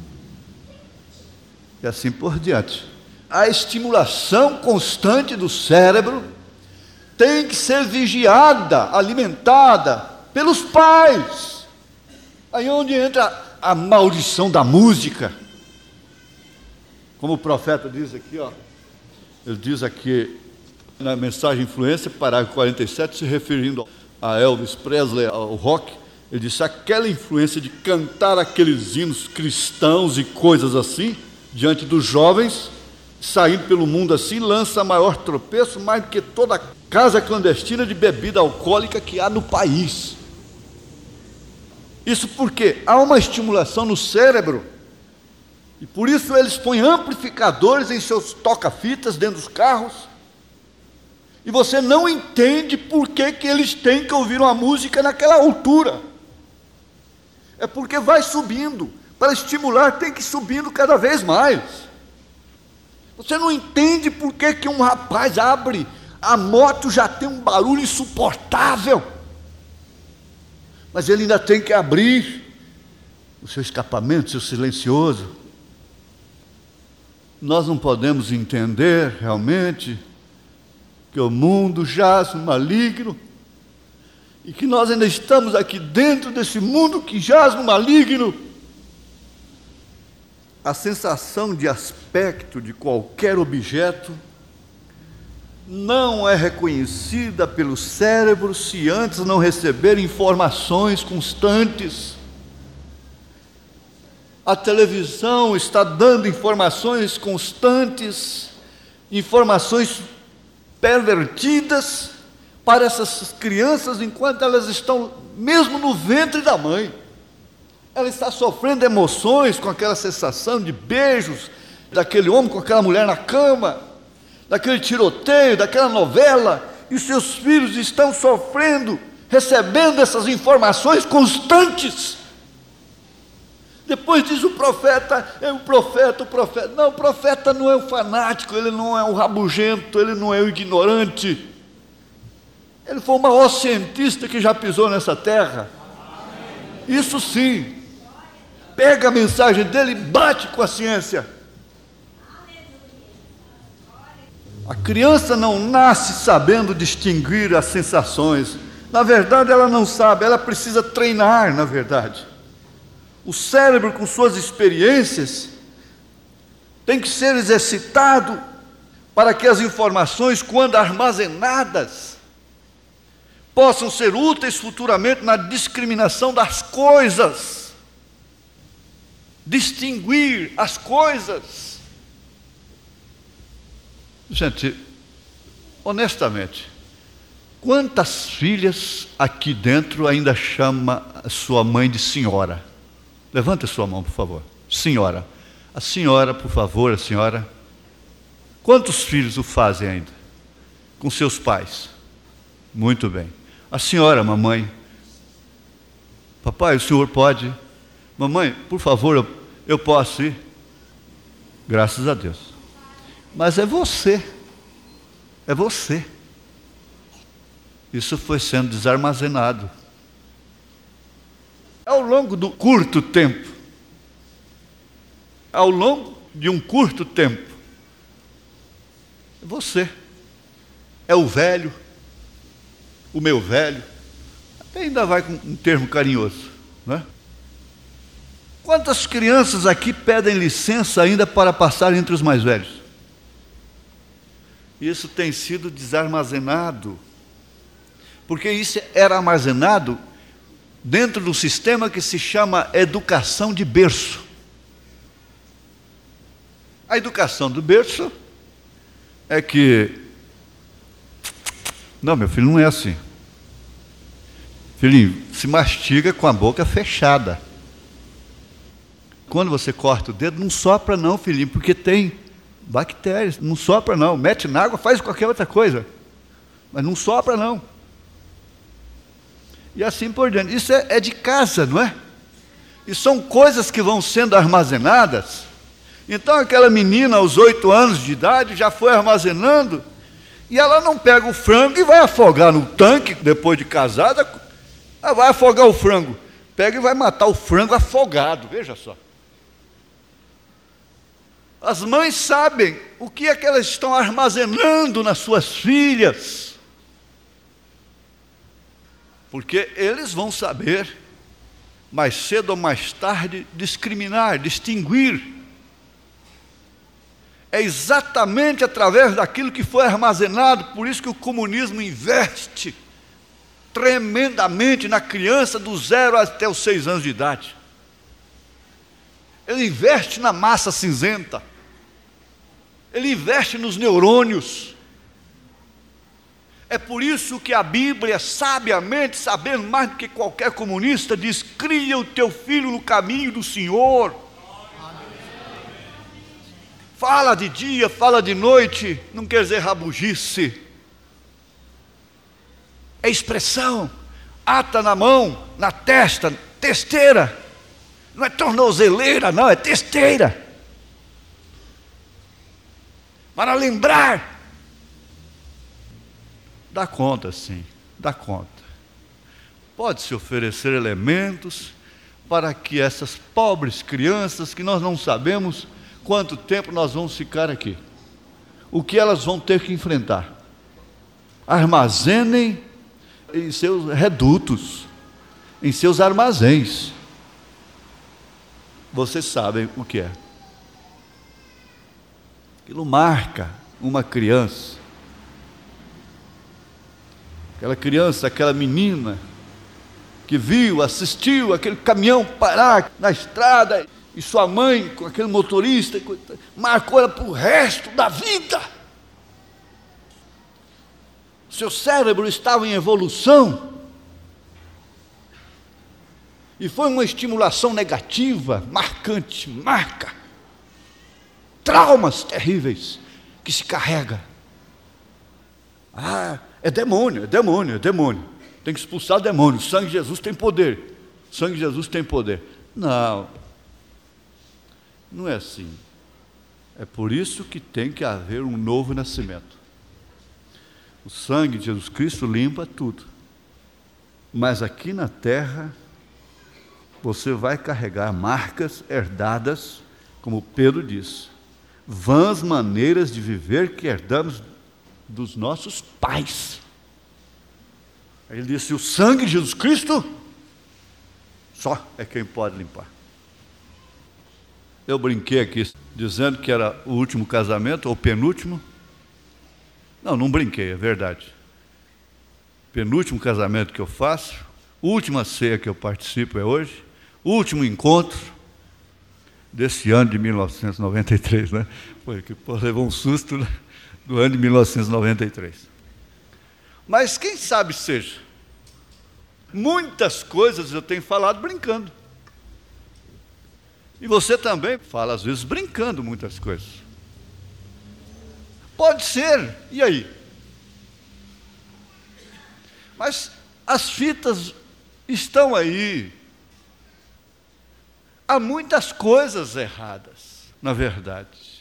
E assim por diante. A estimulação constante do cérebro tem que ser vigiada, alimentada pelos pais. Aí onde entra a maldição da música. Como o profeta diz aqui, ó, ele diz aqui na mensagem Influência, parágrafo quarenta e sete, se referindo a Elvis Presley, ao rock, ele disse: aquela influência de cantar aqueles hinos cristãos e coisas assim, diante dos jovens, saindo pelo mundo assim, lança maior tropeço mais do que toda casa clandestina de bebida alcoólica que há no país. Isso porque há uma estimulação no cérebro, e por isso eles põem amplificadores em seus toca-fitas dentro dos carros, e você não entende por que que eles têm que ouvir uma música naquela altura. É porque vai subindo, para estimular tem que ir subindo cada vez mais. Você não entende por que que um rapaz abre a moto, já tem um barulho insuportável, mas ele ainda tem que abrir o seu escapamento, o seu silencioso. Nós não podemos entender realmente que o mundo jaz no maligno e que nós ainda estamos aqui dentro desse mundo que jaz no maligno. A sensação de aspecto de qualquer objeto não é reconhecida pelo cérebro se antes não receber informações constantes. A televisão está dando informações constantes, informações pervertidas, para essas crianças enquanto elas estão mesmo no ventre da mãe. Ela está sofrendo emoções com aquela sensação de beijos daquele homem com aquela mulher na cama, daquele tiroteio, daquela novela, e seus filhos estão sofrendo, recebendo essas informações constantes. Depois diz o profeta, é o profeta, o profeta. Não, o profeta não é o fanático, ele não é o rabugento, ele não é o ignorante. Ele foi o maior cientista que já pisou nessa terra. Isso sim. Pega a mensagem dele e bate com a ciência. A criança não nasce sabendo distinguir as sensações. Na verdade, ela não sabe, ela precisa treinar, na verdade. O cérebro, com suas experiências, tem que ser exercitado para que as informações, quando armazenadas, possam ser úteis futuramente na discriminação das coisas. Distinguir as coisas. Gente, honestamente, quantas filhas aqui dentro ainda chama a sua mãe de senhora? Levante a sua mão, por favor. Senhora. A senhora, por favor, a senhora. Quantos filhos o fazem ainda? Com seus pais? Muito bem. A senhora, mamãe. Papai, o senhor pode? Mamãe, por favor, eu, eu posso ir? Graças a Deus. Mas é você. É você. Isso foi sendo desarmazenado. Ao longo do curto tempo, ao longo de um curto tempo, você é o velho, o meu velho, até ainda vai com um termo carinhoso, não é? Quantas crianças aqui pedem licença ainda para passar entre os mais velhos? Isso tem sido desarmazenado, porque isso era armazenado dentro do sistema que se chama educação de berço. A educação do berço é que, não, meu filho, não é assim. Filhinho, se mastiga com a boca fechada. Quando você corta o dedo, não sopra não, filhinho, porque tem bactérias. Não sopra não, mete na água, faz qualquer outra coisa, mas não sopra não. E assim por diante. Isso é, é de casa, não é? E são coisas que vão sendo armazenadas. Então aquela menina aos oito anos de idade já foi armazenando, e ela não pega o frango e vai afogar no tanque depois de casada. Ela vai afogar o frango, pega e vai matar o frango afogado, veja só. As mães sabem o que é que elas estão armazenando nas suas filhas, porque eles vão saber, mais cedo ou mais tarde, discriminar, distinguir. É exatamente através daquilo que foi armazenado, por isso que o comunismo investe tremendamente na criança do zero até os seis anos de idade. Ele investe na massa cinzenta, ele investe nos neurônios. É por isso que a Bíblia, sabiamente, sabendo mais do que qualquer comunista, diz: cria o teu filho no caminho do Senhor. Fala de dia, fala de noite, não quer dizer rabugice. É expressão, ata na mão, na testa, testeira. Não é tornozeleira, não, é testeira. Para lembrar. Dá conta, sim, dá conta. Pode-se oferecer elementos para que essas pobres crianças, que nós não sabemos quanto tempo nós vamos ficar aqui, o que elas vão ter que enfrentar, armazenem em seus redutos, em seus armazéns. Vocês sabem o que é. Aquilo marca uma criança. Aquela criança, aquela menina que viu, assistiu aquele caminhão parar na estrada, e sua mãe com aquele motorista, marcou ela para o resto da vida. seu cérebro estava em evolução, e foi uma estimulação negativa, marcante, marca, traumas terríveis que se carrega. Ah, é demônio, é demônio, é demônio, tem que expulsar demônio, o sangue de Jesus tem poder, o sangue de Jesus tem poder. Não, não é assim. É por isso que tem que haver um novo nascimento. O sangue de Jesus Cristo limpa tudo, mas aqui na terra você vai carregar marcas herdadas, como Pedro diz, vãs maneiras de viver que herdamos dos nossos pais. Ele disse: o sangue de Jesus Cristo só é quem pode limpar. Eu brinquei aqui dizendo que era o último casamento, ou penúltimo. Não, não brinquei, é verdade. Penúltimo casamento que eu faço, última ceia que eu participo é hoje, último encontro desse ano de mil novecentos e noventa e três, né? Foi que pô, levou um susto, né? Do ano de mil novecentos e noventa e três. Mas quem sabe seja, muitas coisas eu tenho falado brincando. E você também fala às vezes brincando muitas coisas. Pode ser, e aí? Mas as fitas estão aí. Há muitas coisas erradas, na verdade.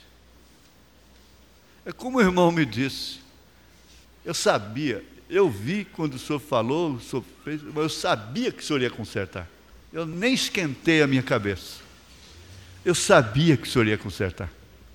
É como o irmão me disse, eu sabia, eu vi quando o senhor falou, o senhor fez, mas eu sabia que o senhor ia consertar. Eu nem esquentei a minha cabeça. Eu sabia que o senhor ia consertar.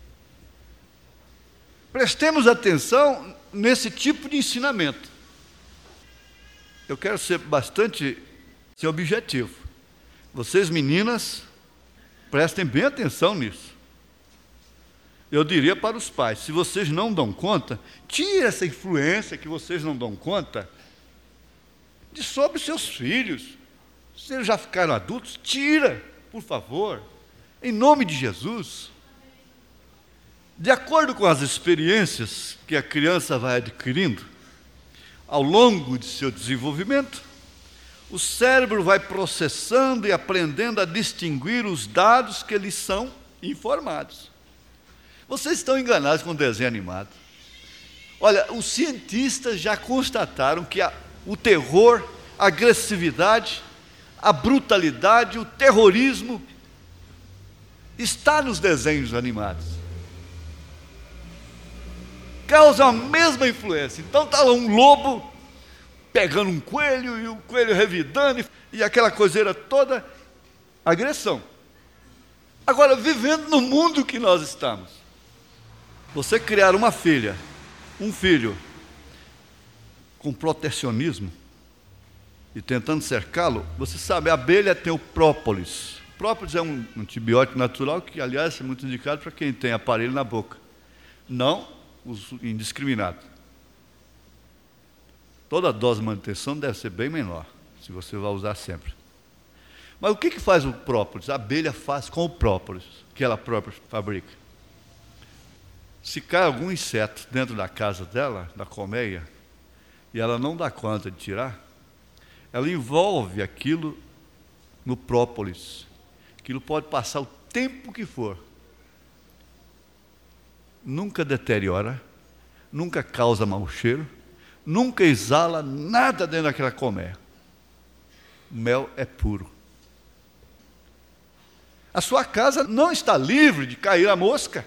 Prestemos atenção nesse tipo de ensinamento. Eu quero ser bastante ser objetivo. Vocês meninas, prestem bem atenção nisso. Eu diria para os pais, se vocês não dão conta, tire essa influência que vocês não dão conta de sobre seus filhos. Se eles já ficaram adultos, tira, por favor, em nome de Jesus. De acordo com as experiências que a criança vai adquirindo, ao longo de seu desenvolvimento, o cérebro vai processando e aprendendo a distinguir os dados que lhes são informados. Vocês estão enganados com o desenho animado. Olha, os cientistas já constataram que a, o terror, a agressividade, a brutalidade, o terrorismo está nos desenhos animados. Causa a mesma influência. Então está lá um lobo pegando um coelho e o coelho revidando e aquela coiseira toda, agressão. Agora, vivendo no mundo que nós estamos, você criar uma filha, um filho, com protecionismo e tentando cercá-lo, você sabe, a abelha tem o própolis. O própolis é um antibiótico natural que, aliás, é muito indicado para quem tem aparelho na boca. Não uso indiscriminado. Toda dose de manutenção deve ser bem menor, se você vai usar sempre. Mas o que, que faz o própolis? A abelha faz com o própolis, que ela própria fabrica. Se cai algum inseto dentro da casa dela, da colmeia, e ela não dá conta de tirar, ela envolve aquilo no própolis. Aquilo pode passar o tempo que for. Nunca deteriora, nunca causa mau cheiro, nunca exala nada dentro daquela colmeia. O mel é puro. A sua casa não está livre de cair a mosca.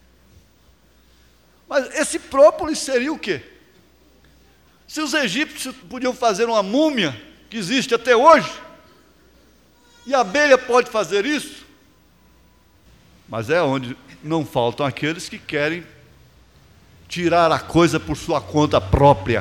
Mas esse própolis seria o quê? Se os egípcios podiam fazer uma múmia, que existe até hoje, e a abelha pode fazer isso, mas é onde não faltam aqueles que querem tirar a coisa por sua conta própria.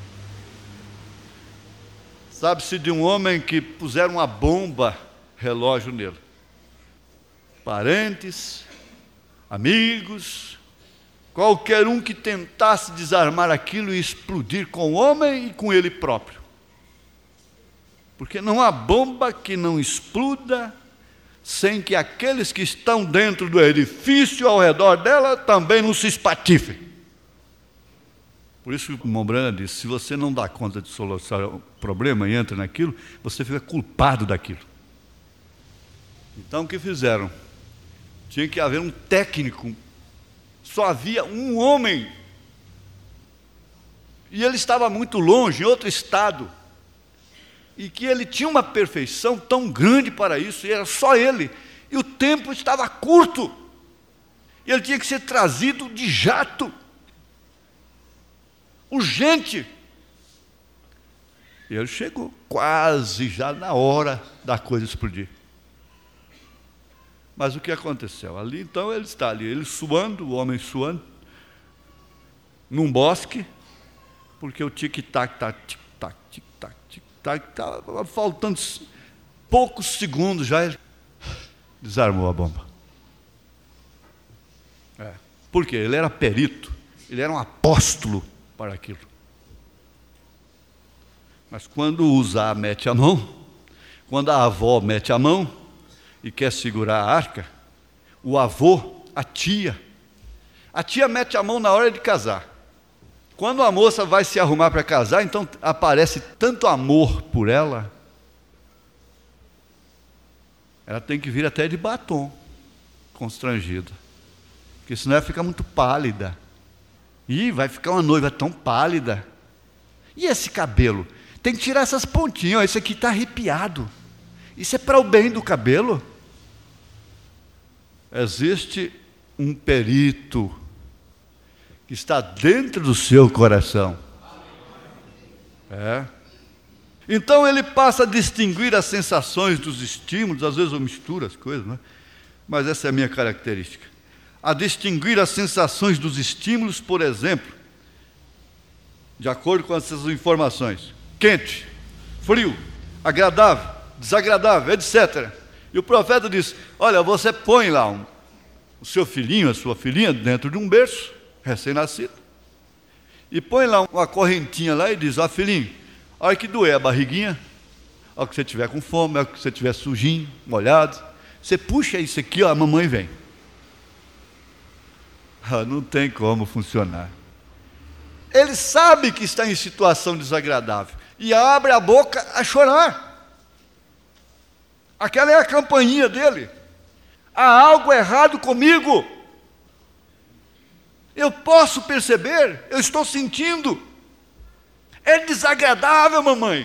Sabe-se de um homem que puseram uma bomba relógio nele. Parentes, amigos, qualquer um que tentasse desarmar aquilo e explodir com o homem e com ele próprio. Porque não há bomba que não exploda sem que aqueles que estão dentro do edifício ao redor dela também não se espatifem. Por isso que o Mombrana disse, se você não dá conta de solucionar o problema e entra naquilo, você fica culpado daquilo. Então o que fizeram? Tinha que haver um técnico. Só havia um homem. E ele estava muito longe, em outro estado. E que ele tinha uma perfeição tão grande para isso, e era só ele. E o tempo estava curto. E ele tinha que ser trazido de jato. Urgente. E ele chegou quase já na hora da coisa explodir. Mas o que aconteceu? Ali então ele está ali, ele suando, o homem suando, num bosque, porque o tic-tac, tá, tic-tac, tic-tac, tic-tac, estava faltando poucos segundos já, ele desarmou a bomba. É. Por quê? Ele era perito, ele era um apóstolo para aquilo. Mas quando o Uzá mete a mão, quando a avó mete a mão, e quer segurar a arca, o avô, a tia, a tia mete a mão na hora de casar. Quando a moça vai se arrumar para casar, então aparece tanto amor por ela, ela tem que vir até de batom, constrangida, porque senão ela fica muito pálida. Ih, vai ficar uma noiva tão pálida. E esse cabelo? Tem que tirar essas pontinhas, ó, esse aqui está arrepiado. Isso é para o bem do cabelo. Existe um perito que está dentro do seu coração. É. Então ele passa a distinguir as sensações dos estímulos, às vezes eu misturo as coisas, né? Mas essa é a minha característica. A distinguir as sensações dos estímulos, por exemplo, de acordo com essas informações: quente, frio, agradável, desagradável, etcétera. E o profeta diz: olha, você põe lá um, o seu filhinho, a sua filhinha, dentro de um berço, recém-nascido, e põe lá uma correntinha lá e diz: ó, filhinho, a hora que doer a barriguinha, a hora que você estiver com fome, a hora que você estiver sujinho, molhado, você puxa isso aqui, ó, a mamãe vem. Ah, não tem como funcionar. Ele sabe que está em situação desagradável e abre a boca a chorar. Aquela é a campainha dele. Há algo errado comigo. Eu posso perceber, eu estou sentindo. É desagradável, mamãe.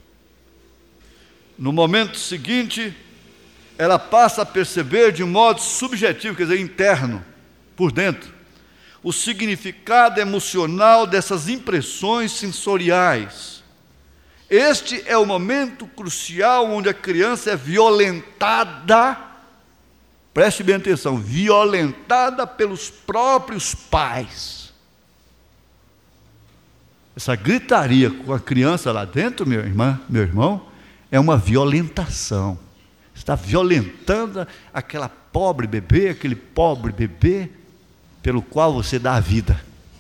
No momento seguinte, ela passa a perceber de um modo subjetivo, quer dizer, interno, por dentro, o significado emocional dessas impressões sensoriais. Este é o momento crucial onde a criança é violentada, preste bem atenção, violentada pelos próprios pais. Essa gritaria com a criança lá dentro, meu irmão, meu irmão, é uma violentação. Está violentando aquela pobre bebê, aquele pobre bebê pelo qual você dá a vida.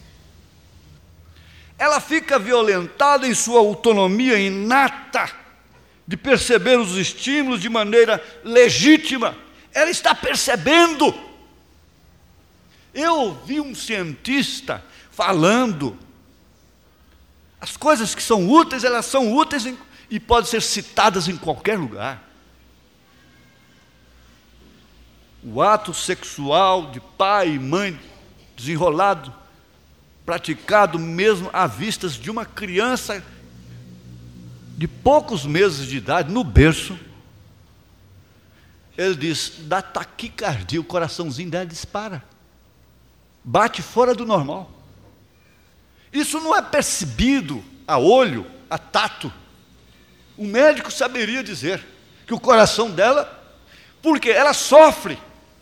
Ela fica violentada em sua autonomia inata de perceber os estímulos de maneira legítima. Ela está percebendo. Eu ouvi um cientista falando, as coisas que são úteis, elas são úteis em, e podem ser citadas em qualquer lugar. O ato sexual de pai e mãe desenrolado, praticado mesmo à vistas de uma criança de poucos meses de idade, no berço, ele diz, dá taquicardia, o coraçãozinho dela dispara, bate fora do normal. Isso não é percebido a olho, a tato. O médico saberia dizer que o coração dela, porque ela sofre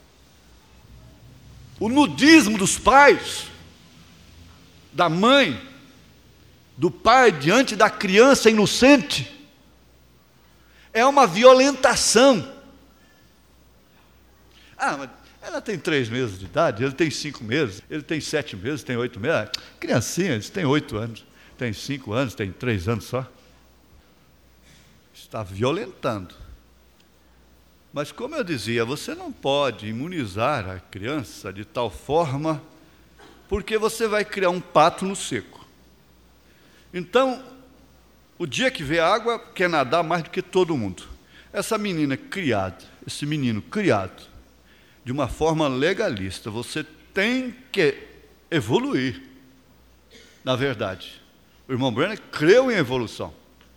o nudismo dos pais, da mãe, do pai diante da criança inocente, é uma violentação. Ah, mas ela tem três meses de idade, ele tem cinco meses, ele tem sete meses, tem oito meses. Criancinha, eles têm oito anos, tem cinco anos, tem três anos só. Está violentando. Mas como eu dizia, você não pode imunizar a criança de tal forma, porque você vai criar um pato no seco. Então, o dia que vê água, quer nadar mais do que todo mundo. Essa menina criada, esse menino criado, de uma forma legalista, você tem que evoluir, na verdade. O irmão Brenner creu em evolução.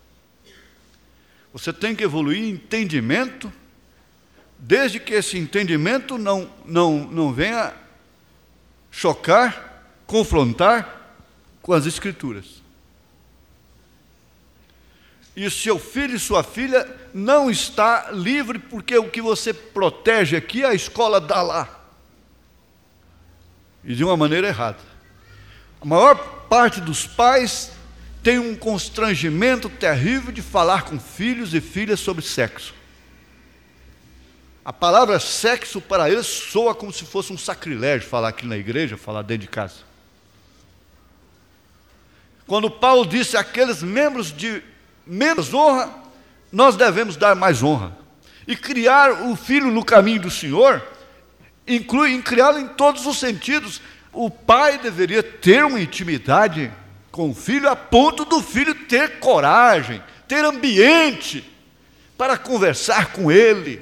Você tem que evoluir em entendimento, desde que esse entendimento não, não, não venha chocar, confrontar com as Escrituras. E o seu filho e sua filha não está livre, porque o que você protege aqui, a escola dá lá. E de uma maneira errada. A maior parte dos pais tem um constrangimento terrível de falar com filhos e filhas sobre sexo. A palavra sexo para eles soa como se fosse um sacrilégio falar aqui na igreja, falar dentro de casa. Quando Paulo disse àqueles membros de menos honra, nós devemos dar mais honra. E criar o filho no caminho do Senhor inclui em criá-lo em todos os sentidos. O pai deveria ter uma intimidade com o filho a ponto do filho ter coragem, ter ambiente para conversar com ele.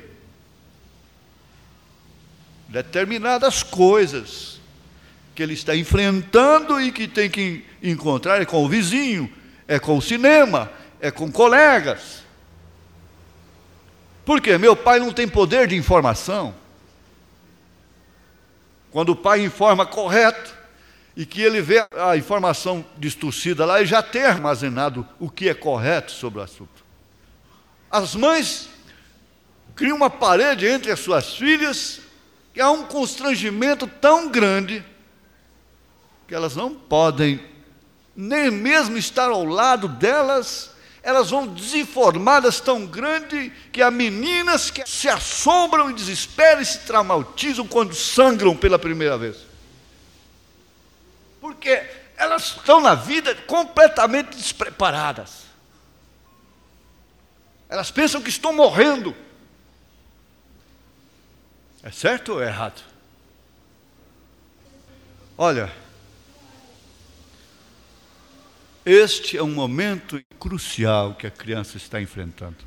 Determinadas coisas que ele está enfrentando e que tem que encontrar é com o vizinho, é com o cinema, é com colegas. Por quê? Meu pai não tem poder de informação. Quando o pai informa correto, e que ele vê a informação distorcida lá, e já tem armazenado o que é correto sobre o assunto. As mães criam uma parede entre as suas filhas, que há um constrangimento tão grande, que elas não podem nem mesmo estar ao lado delas. Elas vão desinformadas tão grande que há meninas que se assombram e desesperam e se traumatizam quando sangram pela primeira vez. Porque elas estão na vida completamente despreparadas. Elas pensam que estão morrendo. É certo ou é errado? Olha, este é um momento crucial que a criança está enfrentando.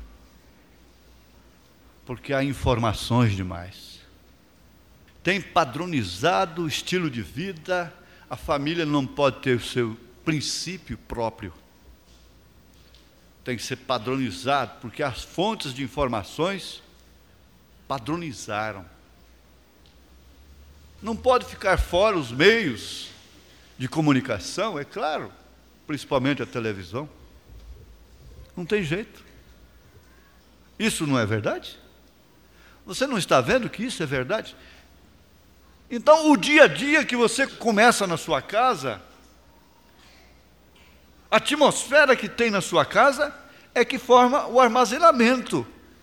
Porque há informações demais. Tem padronizado o estilo de vida, a família não pode ter o seu princípio próprio. Tem que ser padronizado, porque as fontes de informações padronizaram. Não pode ficar fora os meios de comunicação, é claro, principalmente a televisão. Não tem jeito. Isso não é verdade? Você não está vendo que isso é verdade? Então, o dia a dia que você começa na sua casa, a atmosfera que tem na sua casa é que forma o armazenamento.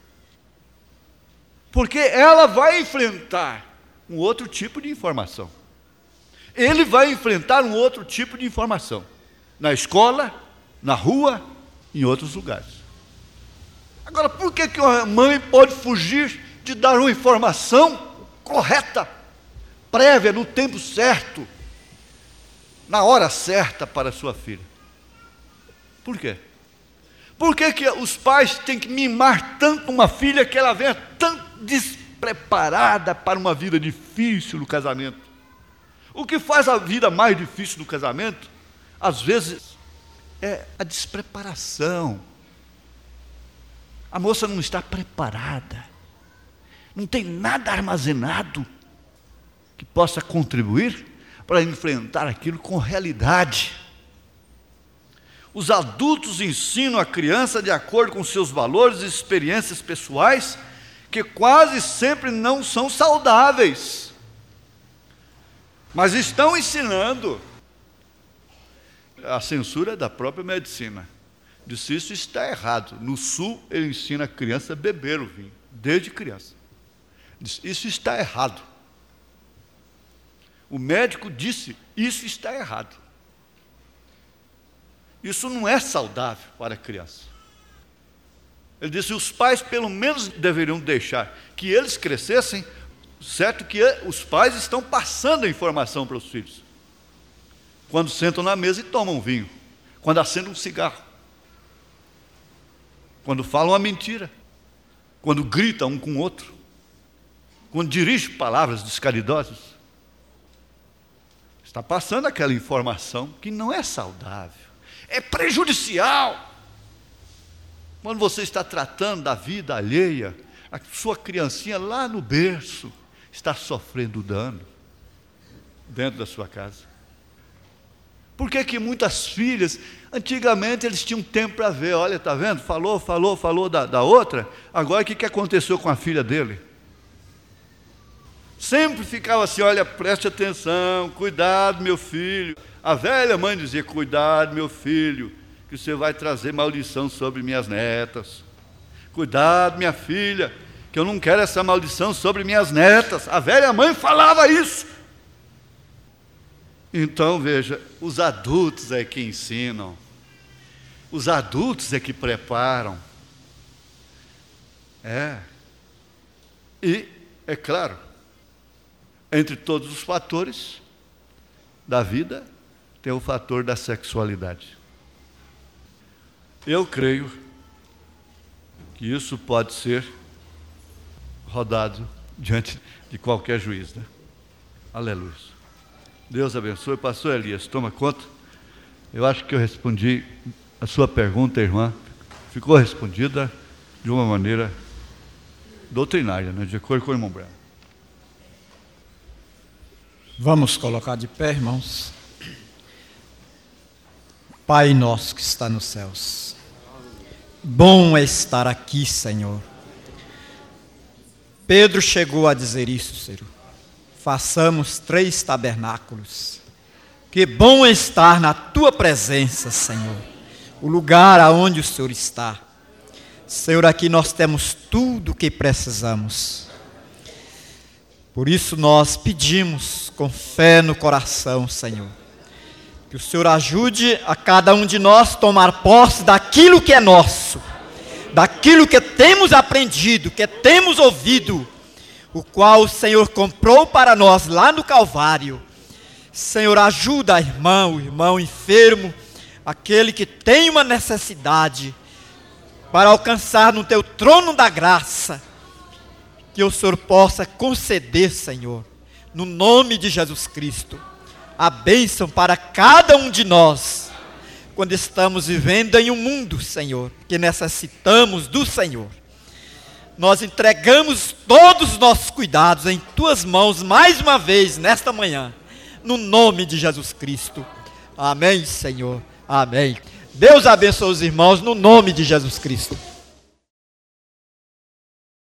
Porque ela vai enfrentar um outro tipo de informação. Ele vai enfrentar um outro tipo de informação. Na escola, na rua, em outros lugares. Agora, por que que uma mãe pode fugir de dar uma informação correta, prévia, no tempo certo, na hora certa para a sua filha? Por quê? Por que que os pais têm que mimar tanto uma filha que ela venha tão despreparada para uma vida difícil no casamento? O que faz a vida mais difícil no casamento, às vezes, é a despreparação. A moça não está preparada, não tem nada armazenado que possa contribuir para enfrentar aquilo com realidade. Os adultos ensinam a criança de acordo com seus valores e experiências pessoais, que quase sempre não são saudáveis, mas estão ensinando. A censura é da própria medicina. Disse, isso está errado. No sul, ele ensina a criança a beber o vinho, desde criança. Disse, isso está errado. O médico disse, isso está errado. Isso não é saudável para a criança. Ele disse, os pais pelo menos deveriam deixar que eles crescessem, certo que os pais estão passando a informação para os filhos. Quando sentam na mesa e tomam vinho. quando acende um cigarro, quando fala uma mentira, quando grita um com o outro, quando dirige palavras descaridosas. Está passando aquela informação que não é saudável, é prejudicial. Quando você está tratando da vida alheia, a sua criancinha lá no berço está sofrendo dano dentro da sua casa. Por que que muitas filhas, antigamente eles tinham tempo para ver, olha, está vendo? Falou, falou, falou da, da outra, agora o que, que aconteceu com a filha dele? Sempre ficava assim, olha, preste atenção, cuidado, meu filho. A velha mãe dizia, cuidado, meu filho, que você vai trazer maldição sobre minhas netas. Cuidado, minha filha, que eu não quero essa maldição sobre minhas netas. A velha mãe falava isso. Então, veja, os adultos é que ensinam, os adultos é que preparam. É. E, é claro, entre todos os fatores da vida, tem o fator da sexualidade. Eu creio que isso pode ser rodado diante de qualquer juiz, né? Aleluia. Deus abençoe. Pastor Elias, toma conta. Eu acho que eu respondi a sua pergunta, irmã. Ficou respondida de uma maneira doutrinária, né? De acordo com o irmão Breno. Vamos colocar de pé, irmãos. Pai nosso que está nos céus, bom é estar aqui, Senhor. Pedro chegou a dizer isso, Senhor. Façamos três tabernáculos. Que bom é estar na Tua presença, Senhor. O lugar aonde o Senhor está. Senhor, aqui nós temos tudo o que precisamos. Por isso nós pedimos com fé no coração, Senhor, que o Senhor ajude a cada um de nós tomar posse daquilo que é nosso, daquilo que temos aprendido, que temos ouvido, o qual o Senhor comprou para nós lá no Calvário. Senhor, ajuda a irmã, o irmão enfermo, aquele que tem uma necessidade, para alcançar no Teu trono da graça, que o Senhor possa conceder, Senhor, no nome de Jesus Cristo, a bênção para cada um de nós, quando estamos vivendo em um mundo, Senhor, que necessitamos do Senhor. Nós entregamos todos os nossos cuidados em Tuas mãos, mais uma vez, nesta manhã, no nome de Jesus Cristo. Amém, Senhor. Amém. Deus abençoe os irmãos, no nome de Jesus Cristo.